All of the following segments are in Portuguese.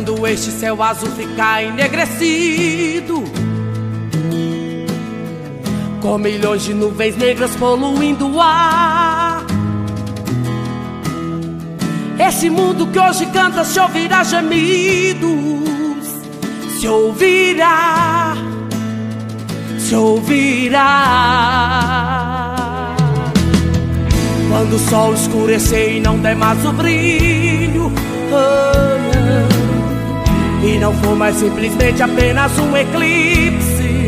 quando este céu azul ficar enegrecido, com milhões de nuvens negras poluindo o ar. Esse mundo que hoje canta se ouvirá gemidos, se ouvirá, se ouvirá. Quando o sol escurecer e não der mais o brilho, e não for mais simplesmente apenas um eclipse.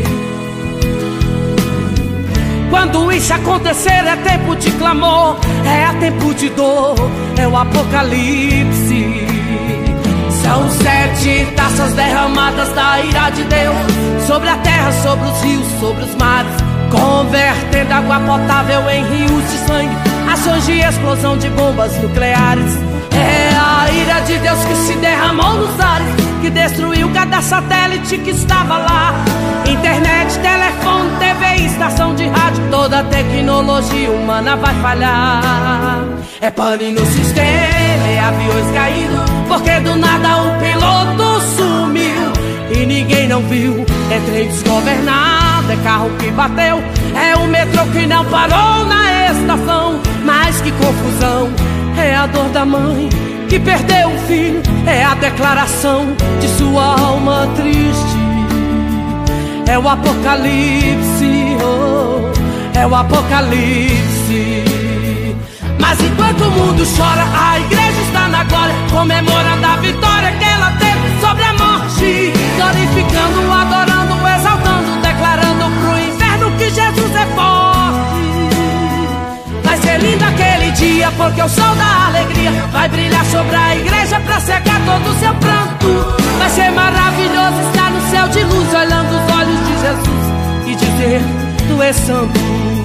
Quando isso acontecer é tempo de clamor, é tempo de dor, é o apocalipse. São 7 taças derramadas da ira de Deus sobre a terra, sobre os rios, sobre os mares, convertendo água potável em rios de sangue, ações de explosão de bombas nucleares. É a ira de Deus que se derramou nos ares, que destruiu cada satélite que estava lá. Internet, telefone, TV, estação de rádio, toda a tecnologia humana vai falhar. É pane no sistema, é aviões caindo, porque do nada o piloto sumiu e ninguém não viu. É trem desgovernado, é carro que bateu, é o metrô que não parou na estação. Mas que confusão, é a dor da mãe que perdeu o filho, é a declaração de sua alma triste. É o apocalipse, oh, é o apocalipse. Mas enquanto o mundo chora, a igreja está na glória, comemorando a vitória que ela teve sobre a morte, glorificando, adorando, exaltando, declarando pro inferno que Jesus é forte. Vai ser lindo aquele dia, porque o sol da alegria vai brilhar sobre a igreja pra secar todo o seu pranto. Vai ser maravilhoso estar no céu de luz, olhando os olhos de Jesus e dizer: Tu és santo.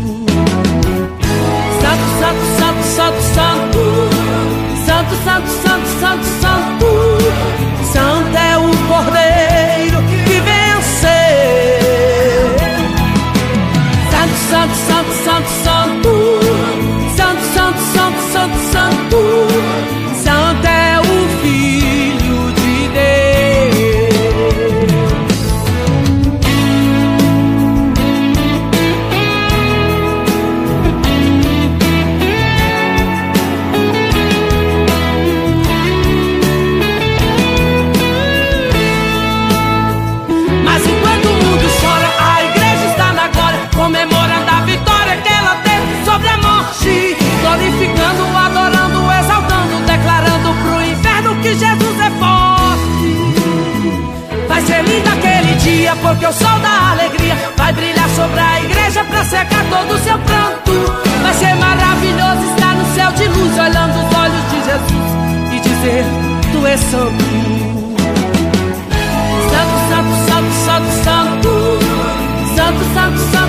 Santo, santo, santo, santo, santo. Santo, santo, santo, santo, santo. Santo é o Cordeiro que venceu. Santo, santo, santo, santo, santo. Santo, santo, santo, santo, santo. Santo é o Filho de Deus. Mas enquanto o mundo chora, a igreja está na glória, comemorando a vitória que ela teve sobre a morte, glorificando, adorando, exaltando, declarando pro inferno que Jesus é forte. Vai ser lindo aquele dia, porque o sol da alegria vai brilhar sobre a igreja pra secar todo o seu pranto. Vai ser maravilhoso estar no céu de luz, olhando os olhos de Jesus e dizer: Tu és santo. Santo, santo, santo, santo, santo. Santo, santo, santo.